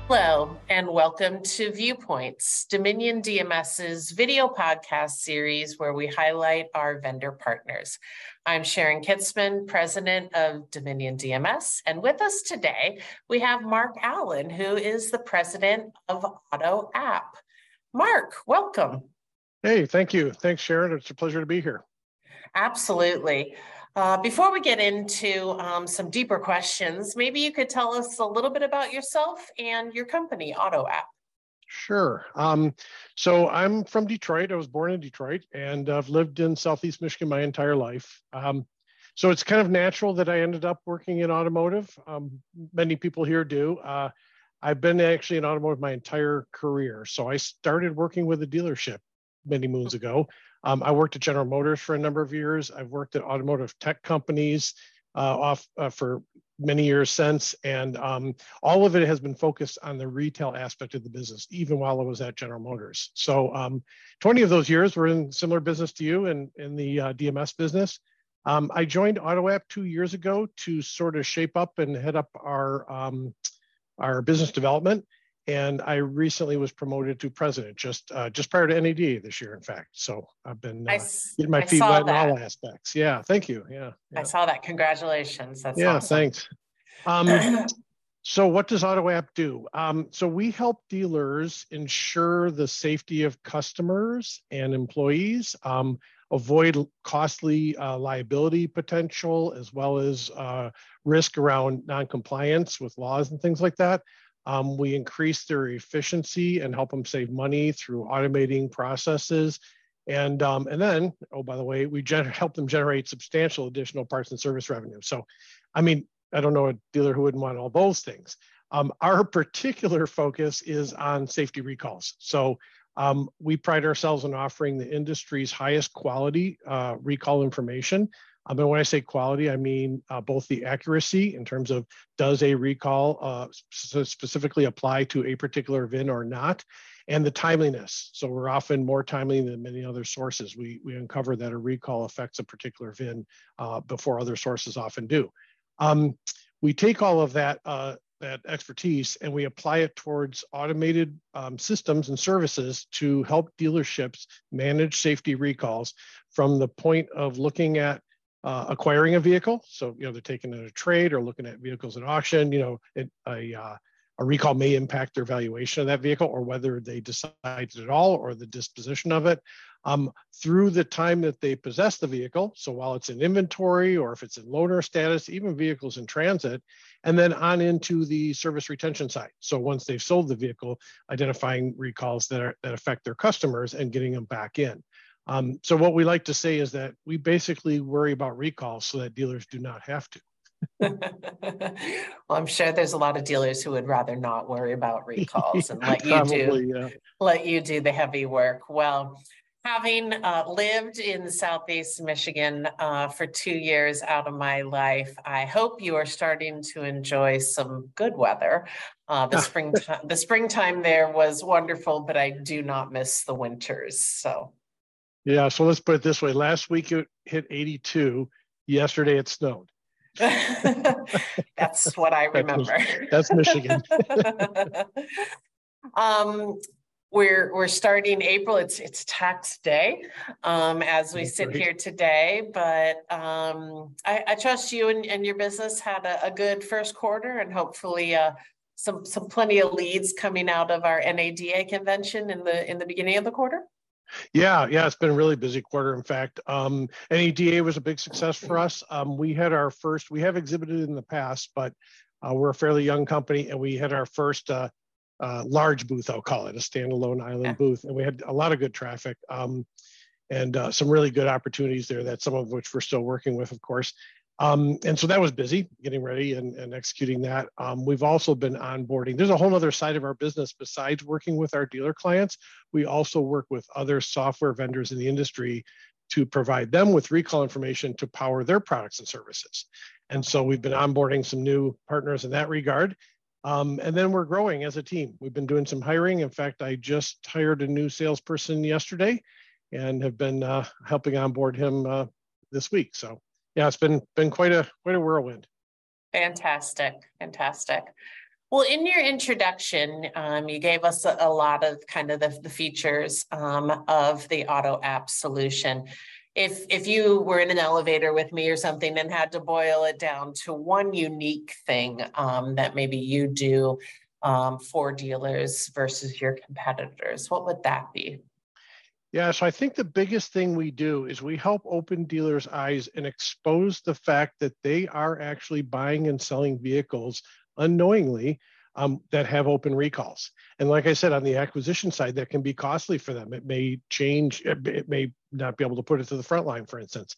Hello, and welcome to Viewpoints, Dominion DMS's video podcast series where we highlight our vendor partners. I'm Sharon Kitzman, president of Dominion DMS, and with us today, we have Mark Allen, who is the president of AutoApp. Mark, welcome. Hey, thank you. Thanks, Sharon. It's a pleasure to be here. Absolutely. Before we get into some deeper questions, maybe you could tell us a little bit about yourself and your company, AutoApp. Sure. So I'm from Detroit. I was born in Detroit, and I've lived in Southeast Michigan my entire life. So it's kind of natural that I ended up working in automotive. Many people here do. I've been actually in automotive my entire career. So I started working with a dealership many moons ago. I worked at General Motors for a number of years. I've worked at automotive tech companies for many years since, and all of it has been focused on the retail aspect of the business, even while I was at General Motors. So 20 of those years were in similar business to you in the DMS business. I joined AutoApp 2 years ago to sort of shape up and head up our business development. And I recently was promoted to president just prior to NADA this year, in fact. So I've been getting my feet wet in all aspects. Yeah, thank you. Yeah. I saw that. Congratulations. That's awesome. Thanks. So what does AutoApp do? So we help dealers ensure the safety of customers and employees, avoid costly liability potential, as well as risk around noncompliance with laws and things like that. We increase their efficiency and help them save money through automating processes. And then, oh, by the way, we help them generate substantial additional parts and service revenue. So, I mean, I don't know a dealer who wouldn't want all those things. Our particular focus is on safety recalls. So we pride ourselves on offering the industry's highest quality recall information. And when I say quality, I mean both the accuracy in terms of does a recall specifically apply to a particular VIN or not, and the timeliness. So we're often more timely than many other sources. We uncover that a recall affects a particular VIN before other sources often do. We take all of that expertise and we apply it towards automated systems and services to help dealerships manage safety recalls from the point of looking at acquiring a vehicle. So, they're taking it at a trade or looking at vehicles at auction, a recall may impact their valuation of that vehicle or whether they decide at all or the disposition of it through the time that they possess the vehicle. So while it's in inventory or if it's in loaner status, even vehicles in transit, and then on into the service retention side. So once they've sold the vehicle, identifying recalls that affect their customers and getting them back in. So what we like to say is that we basically worry about recalls so that dealers do not have to. Well, I'm sure there's a lot of dealers who would rather not worry about recalls and let you do the heavy work. Well, having lived in Southeast Michigan for 2 years out of my life, I hope you are starting to enjoy some good weather. The springtime there was wonderful, but I do not miss the winters. So. Yeah, so let's put it this way. Last week it hit 82. Yesterday it snowed. That's what I remember. That's Michigan. We're starting April. It's tax day as we sit here today. But I trust you and your business had a good first quarter, and hopefully some plenty of leads coming out of our NADA convention in the beginning of the quarter. Yeah, it's been a really busy quarter. In fact, NADA was a big success for us. We have exhibited in the past, but we're a fairly young company, and we had our first large booth, I'll call it, a standalone island booth, and we had a lot of good traffic and some really good opportunities there, that some of which we're still working with, of course. And so that was busy getting ready and executing that. We've also been onboarding. There's a whole other side of our business besides working with our dealer clients. We also work with other software vendors in the industry to provide them with recall information to power their products and services. And so we've been onboarding some new partners in that regard. And then we're growing as a team. We've been doing some hiring. In fact, I just hired a new salesperson yesterday and have been helping onboard him this week. So yeah, it's been quite a whirlwind. Fantastic. Well, in your introduction, you gave us a lot of kind of the features of the Auto App solution. If you were in an elevator with me or something and had to boil it down to one unique thing that maybe you do for dealers versus your competitors, what would that be? Yeah, so I think the biggest thing we do is we help open dealers' eyes and expose the fact that they are actually buying and selling vehicles unknowingly that have open recalls. And like I said, on the acquisition side, that can be costly for them. It may change, it may not be able to put it to the front line, for instance.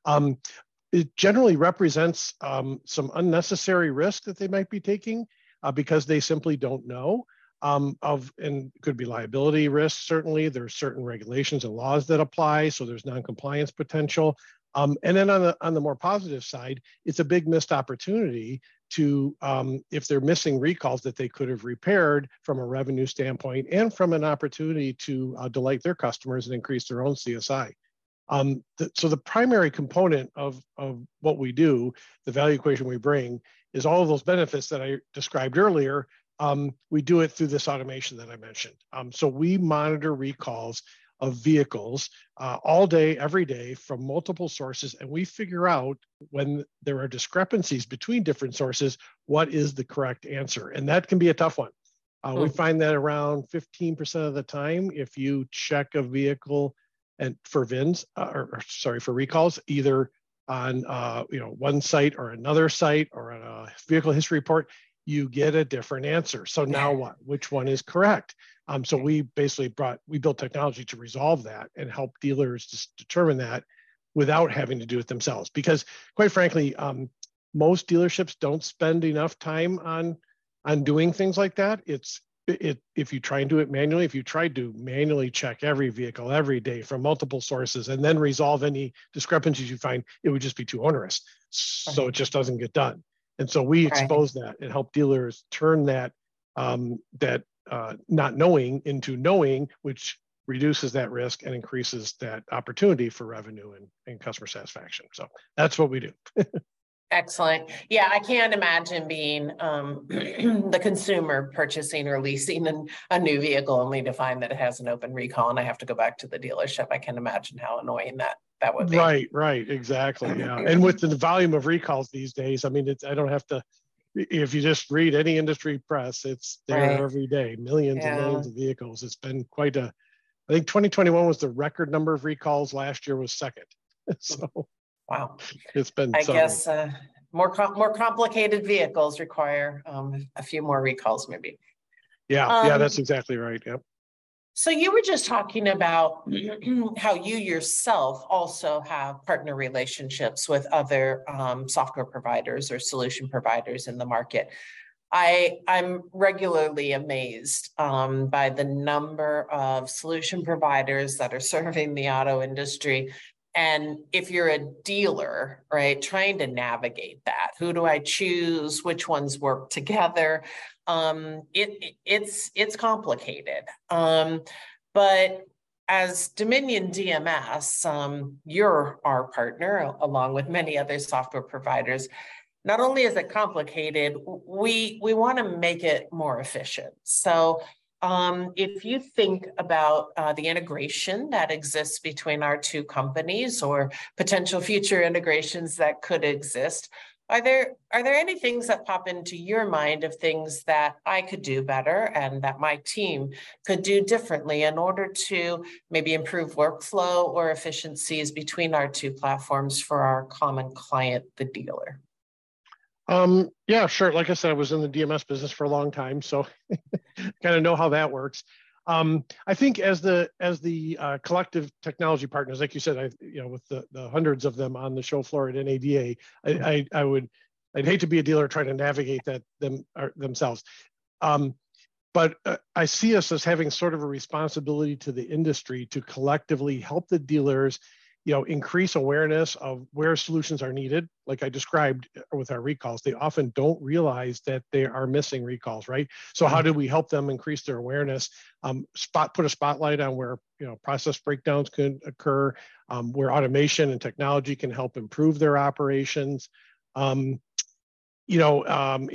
It generally represents some unnecessary risk that they might be taking because they simply don't know. And it could be liability risks, certainly. There's certain regulations and laws that apply, so there's non-compliance potential. And then on the more positive side, it's a big missed opportunity to, if they're missing recalls that they could have repaired from a revenue standpoint and from an opportunity to delight their customers and increase their own CSI. So the primary component of what we do, the value equation we bring, is all of those benefits that I described earlier. We do it through this automation that I mentioned. So we monitor recalls of vehicles all day, every day from multiple sources, and we figure out when there are discrepancies between different sources, what is the correct answer. And that can be a tough one. We find that around 15% of the time, if you check a vehicle and for VINs, for recalls, either on one site or another site or on a vehicle history report, you get a different answer. So now what? Which one is correct? So we basically built technology to resolve that and help dealers just determine that without having to do it themselves. Because quite frankly, most dealerships don't spend enough time on doing things like that. If you try and do it manually, if you tried to manually check every vehicle every day from multiple sources and then resolve any discrepancies you find, it would just be too onerous. So it just doesn't get done. And so we expose that and help dealers turn that not knowing into knowing, which reduces that risk and increases that opportunity for revenue and customer satisfaction. So that's what we do. Excellent. Yeah, I can't imagine being the consumer purchasing or leasing a new vehicle only to find that it has an open recall and I have to go back to the dealership. I can imagine how annoying that would be. Right, exactly. Yeah, and with the volume of recalls these days, I mean, I don't have to. If you just read any industry press, it's there every day, millions and millions of vehicles. It's been quite I think 2021 was the record number of recalls. Last year was second. So. Wow. It's been. I guess more complicated vehicles require a few more recalls, maybe. Yeah, that's exactly right. Yep. So you were just talking about how you yourself also have partner relationships with other software providers or solution providers in the market. I'm regularly amazed by the number of solution providers that are serving the auto industry. And if you're a dealer, right, trying to navigate that, who do I choose? Which ones work together? It's complicated. But as Dominion DMS, you're our partner along with many other software providers. Not only is it complicated, we want to make it more efficient. So if you think about the integration that exists between our two companies or potential future integrations that could exist, are there any things that pop into your mind of things that I could do better and that my team could do differently in order to maybe improve workflow or efficiencies between our two platforms for our common client, the dealer? Yeah, sure. Like I said, I was in the DMS business for a long time, so kind of know how that works. I think as the collective technology partners, like you said, with the hundreds of them on the show floor at NADA, I'd hate to be a dealer trying to navigate that themselves. But I see us as having sort of a responsibility to the industry to collectively help the dealers increase awareness of where solutions are needed. Like I described with our recalls, they often don't realize that they are missing recalls, right? So how do we help them increase their awareness? Put a spotlight on where process breakdowns could occur, where automation and technology can help improve their operations. In the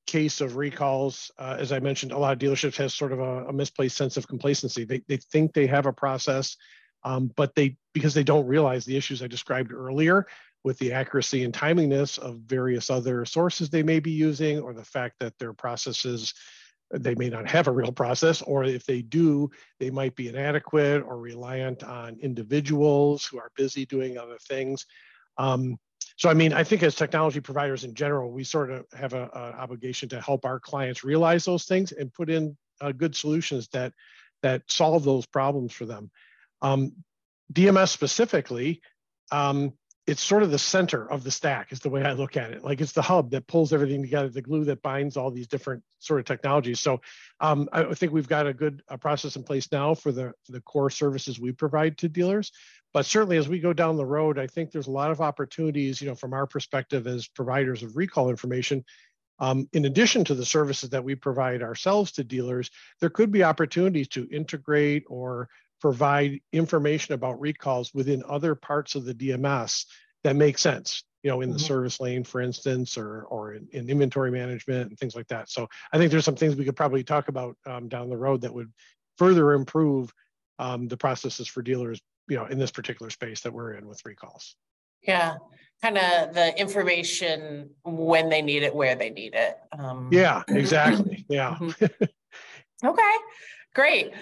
case of recalls, as I mentioned, a lot of dealerships has sort of a misplaced sense of complacency. They think they have a process, but because they don't realize the issues I described earlier with the accuracy and timeliness of various other sources they may be using, or the fact that their processes, they may not have a real process, or if they do, they might be inadequate or reliant on individuals who are busy doing other things. So, I mean, I think as technology providers in general, we sort of have an obligation to help our clients realize those things and put in good solutions that solve those problems for them. DMS specifically, it's sort of the center of the stack is the way I look at it. Like it's the hub that pulls everything together, the glue that binds all these different sort of technologies. So I think we've got a good process in place now for the core services we provide to dealers. But certainly as we go down the road, I think there's a lot of opportunities, from our perspective as providers of recall information. In addition to the services that we provide ourselves to dealers, there could be opportunities to integrate or provide information about recalls within other parts of the DMS that make sense, in the service lane, for instance, or in inventory management and things like that. So I think there's some things we could probably talk about down the road that would further improve the processes for dealers, in this particular space that we're in with recalls. Yeah, kind of the information when they need it, where they need it. Yeah, exactly. Yeah. Okay, great.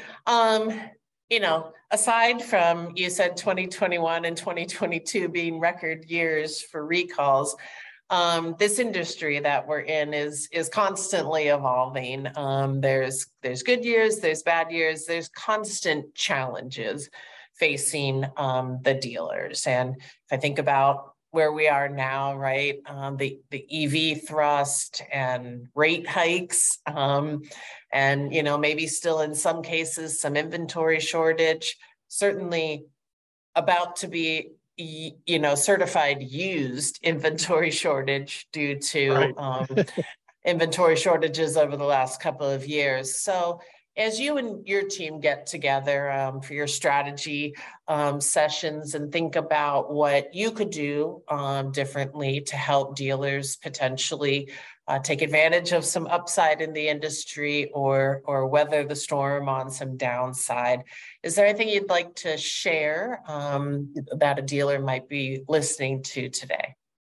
Aside from, you said 2021 and 2022 being record years for recalls, this industry that we're in is constantly evolving. There's good years, there's bad years, there's constant challenges facing the dealers. And if I think about where we are now, right, the EV thrust and rate hikes, and maybe still in some cases some inventory shortage, certainly about to be certified used inventory shortage due to inventory shortages over the last couple of years. So as you and your team get together for your strategy sessions and think about what you could do differently to help dealers potentially take advantage of some upside in the industry or weather the storm on some downside, is there anything you'd like to share that a dealer might be listening to today?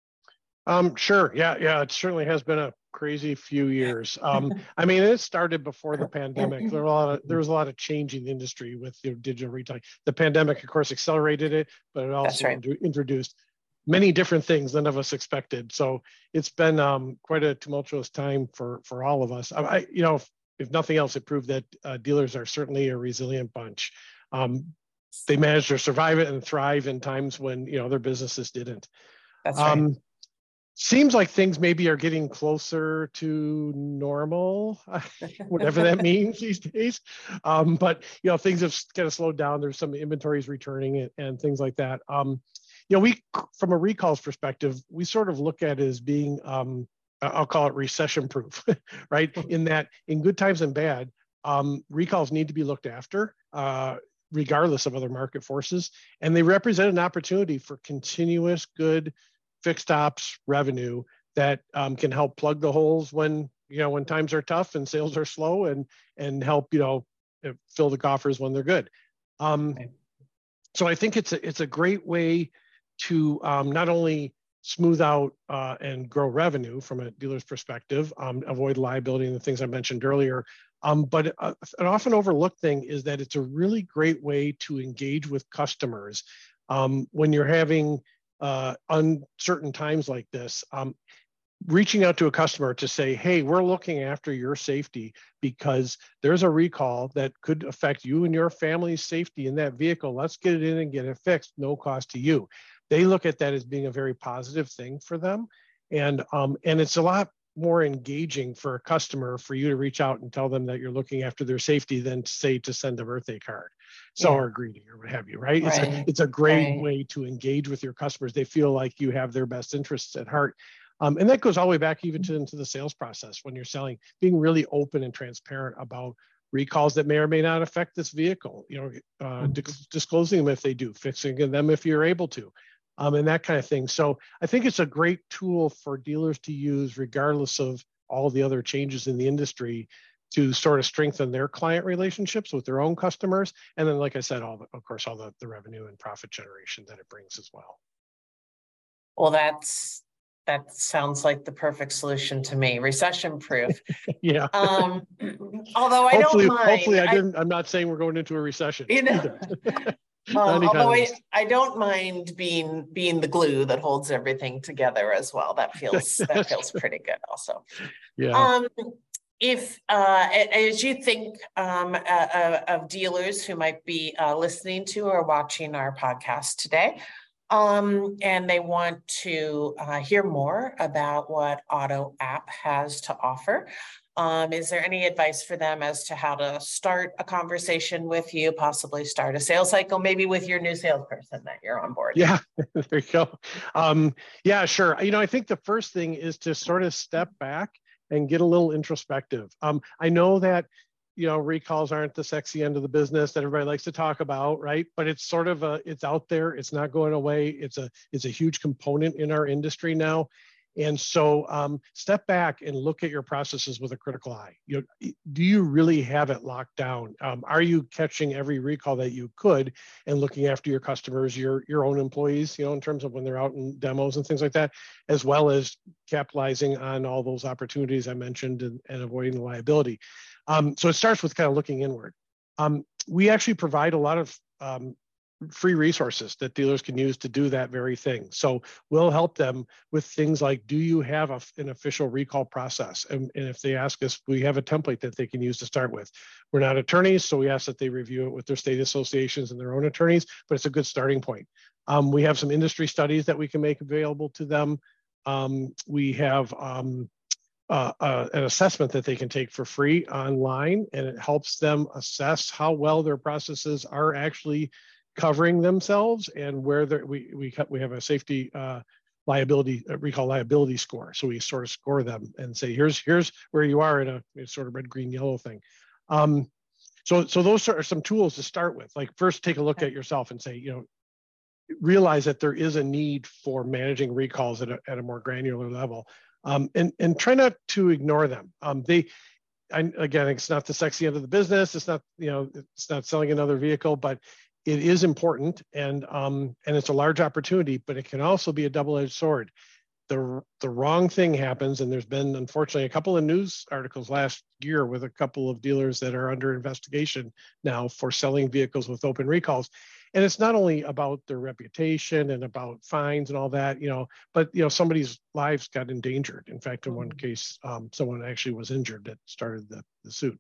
Sure. Yeah. It certainly has been a crazy few years. I mean, it started before the pandemic. There was a lot of change in the industry with digital retailing. The pandemic, of course, accelerated it, but it also introduced many different things none of us expected. So it's been quite a tumultuous time for all of us. If nothing else, it proved that dealers are certainly a resilient bunch. They managed to survive it and thrive in times when their businesses didn't. That's right. Seems like things maybe are getting closer to normal, whatever that means these days. But things have kind of slowed down. There's some inventories returning and things like that. We, from a recalls perspective, we sort of look at it as being, I'll call it recession proof, right? In that, in good times and bad, recalls need to be looked after, regardless of other market forces, and they represent an opportunity for continuous good fixed ops revenue that can help plug the holes when times are tough and sales are slow, and help fill the coffers when they're good. So I think it's a great way to not only smooth out and grow revenue from a dealer's perspective, avoid liability and the things I mentioned earlier. But an often overlooked thing is that it's a really great way to engage with customers when you're having uncertain times like this. Reaching out to a customer to say, hey, we're looking after your safety because there's a recall that could affect you and your family's safety in that vehicle. Let's get it in and get it fixed, no cost to you. They look at that as being a very positive thing for them. And it's a lot more engaging for a customer for you to reach out and tell them that you're looking after their safety than to send a birthday card. Or greeting or what have you, right? It's a great way to engage with your customers. They feel like you have their best interests at heart. And that goes all the way back even into the sales process when you're selling, being really open and transparent about recalls that may or may not affect this vehicle, disclosing them if they do, fixing them if you're able to, and that kind of thing. So I think it's a great tool for dealers to use regardless of all the other changes in the industry to sort of strengthen their client relationships with their own customers. And then, like I said, of course, all the revenue and profit generation that it brings as well. Well, that sounds like the perfect solution to me. Recession proof. Yeah. Although I don't mind. Hopefully I'm not saying we're going into a recession either. Although I don't mind being the glue that holds everything together as well. That feels pretty good also. Yeah. If as you think of dealers who might be listening to or watching our podcast today, and they want to hear more about what AutoApp has to offer, is there any advice for them as to how to start a conversation with you, possibly start a sales cycle, maybe with your new salesperson that you're on board? Yeah, there you go. Yeah, sure. I think the first thing is to sort of step back and get a little introspective. I know that, recalls aren't the sexy end of the business that everybody likes to talk about, right? But it's sort of it's out there. It's not going away. It's a huge component in our industry now. And so step back and look at your processes with a critical eye. Do you really have it locked down? Are you catching every recall that you could and looking after your customers, your own employees, in terms of when they're out in demos and things like that, as well as capitalizing on all those opportunities I mentioned and avoiding the liability? So it starts with kind of looking inward. We actually provide a lot of free resources that dealers can use to do that very thing. So we'll help them with things like, do you have an official recall process? And if they ask us, we have a template that they can use to start with. We're not attorneys, so we ask that they review it with their state associations and their own attorneys, but it's a good starting point. We have some industry studies that we can make available to them. We have an assessment that they can take for free online, and it helps them assess how well their processes are actually covering themselves and where we have a safety recall liability score. So we sort of score them and say, here's where you are in a sort of red, green, yellow thing. So those are some tools to start with. Like, first, take a look at yourself and say, realize that there is a need for managing recalls at a more granular level, and try not to ignore them. Again, it's not the sexy end of the business. It's not, it's not selling another vehicle, but it is important, and it's a large opportunity, but it can also be a double-edged sword. The wrong thing happens, and there's been, unfortunately, a couple of news articles last year with a couple of dealers that are under investigation now for selling vehicles with open recalls. And it's not only about their reputation and about fines and all that, but somebody's lives got endangered. In fact, in one case, someone actually was injured that started the suit.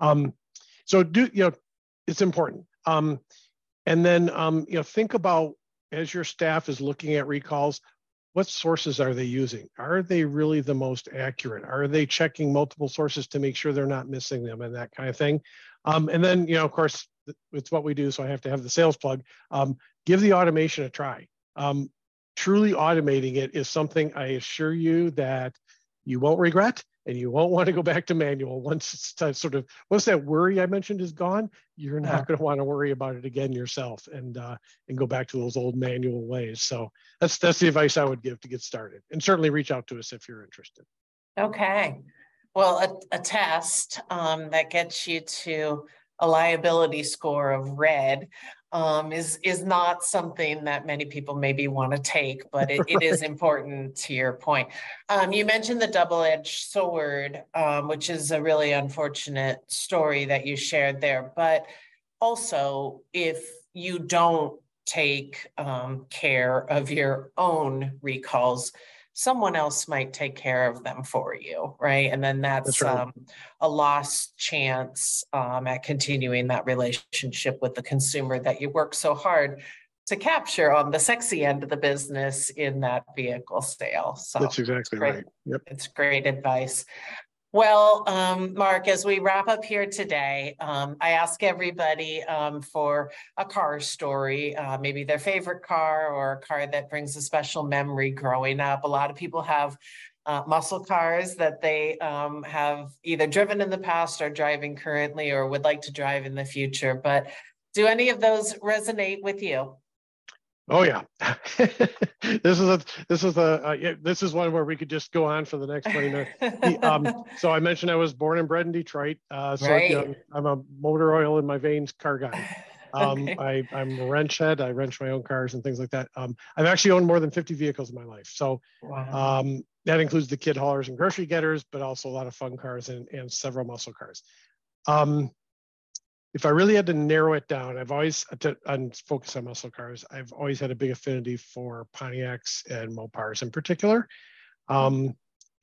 So it's important. And then, think about, as your staff is looking at recalls, what sources are they using? Are they really the most accurate? Are they checking multiple sources to make sure they're not missing them and that kind of thing? And then, of course, it's what we do, so I have to have the sales plug. Give the automation a try. Truly automating it is something I assure you that you won't regret, and you won't want to go back to manual once once that worry I mentioned is gone. You're not going to want to worry about it again yourself and go back to those old manual ways. So that's the advice I would give to get started, and certainly reach out to us if you're interested. Okay, well, a test that gets you to a liability score of red is not something that many people maybe want to take, but it is important to your point. You mentioned the double-edged sword, which is a really unfortunate story that you shared there. But also, if you don't take care of your own recalls, someone else might take care of them for you, right? And then that's right. A lost chance at continuing that relationship with the consumer that you work so hard to capture on the sexy end of the business in that vehicle sale. So that's exactly right. Yep. It's great advice. Well, Mark, as we wrap up here today, I ask everybody for a car story, maybe their favorite car or a car that brings a special memory growing up. A lot of people have muscle cars that they have either driven in the past or driving currently or would like to drive in the future. But do any of those resonate with you? Oh yeah, this is one where we could just go on for the next 20 minutes. So I mentioned I was born and bred in Detroit. Right. I'm a motor oil in my veins car guy. Okay. I'm a wrench head. I wrench my own cars and things like that. I've actually owned more than 50 vehicles in my life. So Wow. that includes the kid haulers and grocery getters, but also a lot of fun cars and several muscle cars. If I really had to narrow it down, I'm focused on muscle cars. I've always had a big affinity for Pontiacs and Mopars in particular. And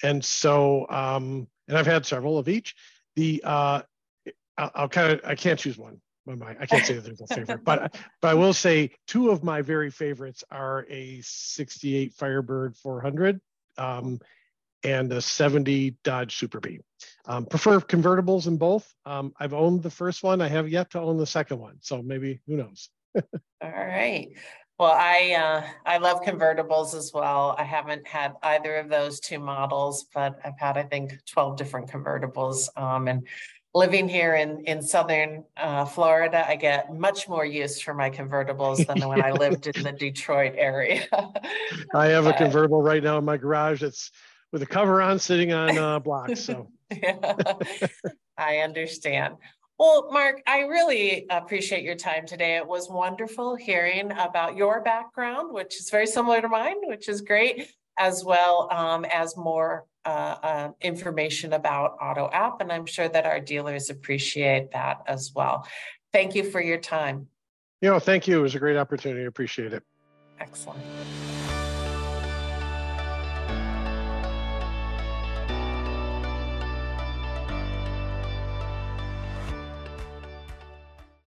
I've had several of each. I can't choose one. I can't say that there's a favorite, but I will say two of my very favorites are a 68 Firebird 400 and a 70 Dodge Super Bee. Prefer convertibles in both. I've owned the first one. I have yet to own the second one. So maybe, who knows? All right. Well, I love convertibles as well. I haven't had either of those two models, but I've had, I think, 12 different convertibles. And living here in Southern Florida, I get much more use for my convertibles than when I lived in the Detroit area. I have a convertible right now in my garage. It's with a cover on, sitting on blocks. So yeah, I understand. Well, Mark, I really appreciate your time today. It was wonderful hearing about your background, which is very similar to mine, which is great, as well as more information about AutoApp. And I'm sure that our dealers appreciate that as well. Thank you for your time. Thank you. It was a great opportunity. I appreciate it. Excellent.